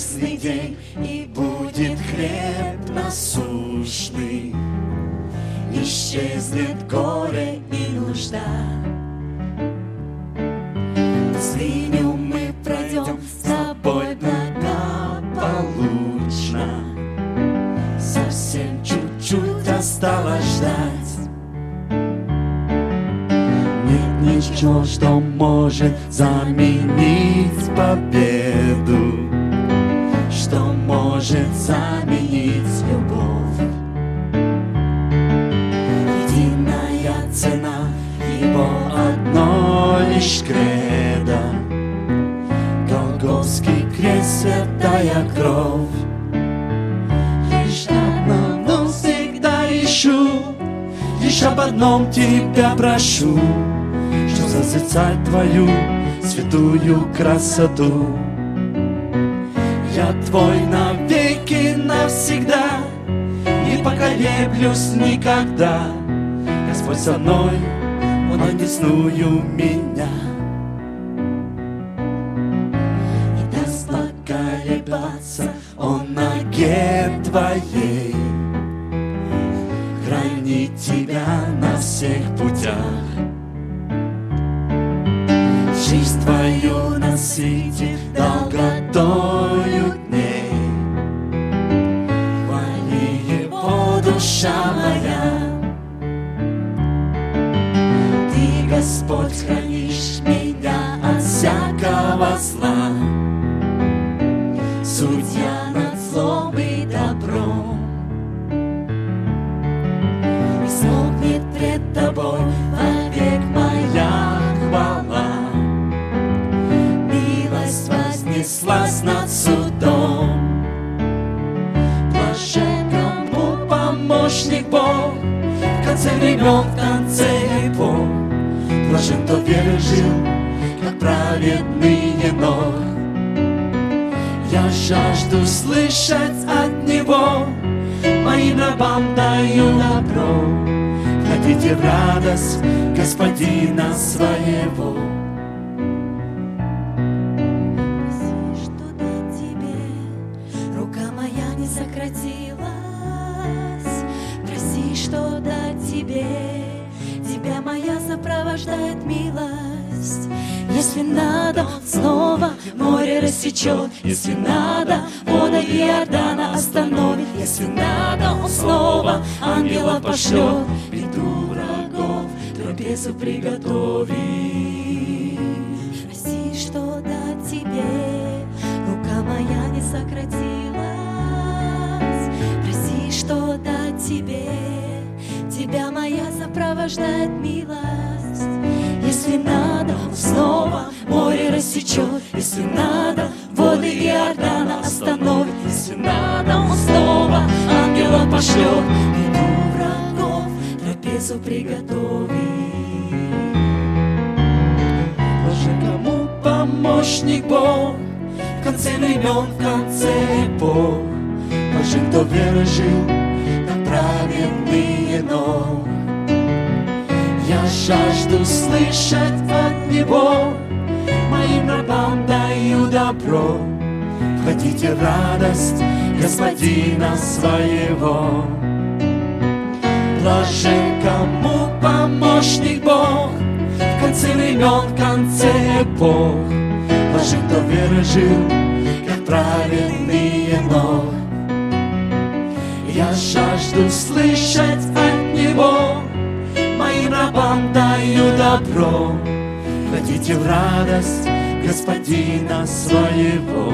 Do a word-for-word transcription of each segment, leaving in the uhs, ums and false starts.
ясный день, и будет хлеб насущный. Исчезнет горе и нужда. Пустыню мы пройдем с тобой благополучно. Совсем чуть-чуть осталось ждать. Нет ничего, что может заменить победу, что может заменить любовь. Единая цена, его одно лишь кредо, Голгофский крест, святая кровь. Лишь одного всегда ищу, лишь об одном тебя прошу, что созерцать твою святую красоту. Я твой навеки, навсегда, не поколеблюсь никогда. Господь со мной, Он одесную меня. Не даст поколебаться Он ноге твоей, хранит тебя на всех путях. Жизнь твою насытит долготою дней. Хвали Его, душа моя. Ты, Господь, хранишь меня от всякого зла, судья над злом и добром. И смолкнет пред тобой вовек моя хвала. Вознеслась над судом. Блажен, кому помощник Бог в конце времен, в конце эпох. Блажен, кто верой жил, как праведный Енох. Я жажду слышать от Него, моим рабам даю добро. Входите в радость Господина своего. Проси, что дать тебе, тебя моя сопровождает милость. Если надо, снова море рассечет. Если надо, воды Иордана остановит. Если надо, он снова ангела пошлет. Беду врагов трапезу приготовит. Проси, что дать тебе, рука моя не сократилась. Проси, что дать тебе, тебя моя сопровождает милость. Если надо, он снова море рассечет. Если надо, воды Иордана остановит. Если надо, он снова ангела пошлет. Беду врагов трапезу приготовит. Блажен, кому помощник Бог в конце времен, в конце эпох. Блажен, кто верой жил, как праведный Енох. Я жажду слышать от Него, моим рабам даю добро. Входите в радость Господина своего. Блажен, кому помощник Бог в конце времен, в конце эпох. Блажен, кто верой жил, как праведный Енох. Я жажду слышать от Него, моим рабам даю добро. Входите в радость Господина своего.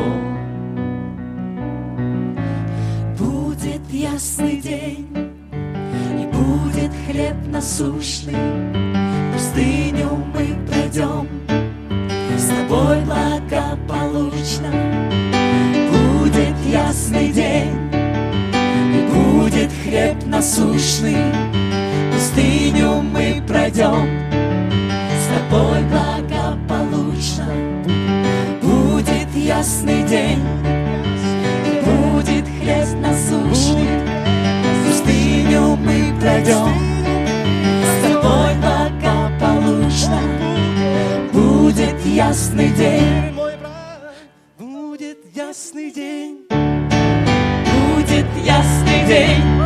Будет ясный день, и будет хлеб насущный. Пустыню мы пройдем с тобой благополучно. Будет ясный день, и будет хлеб насущный. Пустыню мы пройдем с тобой благополучно. Будет ясный день, и будет хлеб насущный. Пустыню мы пройдем с тобой благополучно. Будет ясный день, Будет ясный ясный день, будет ясный день.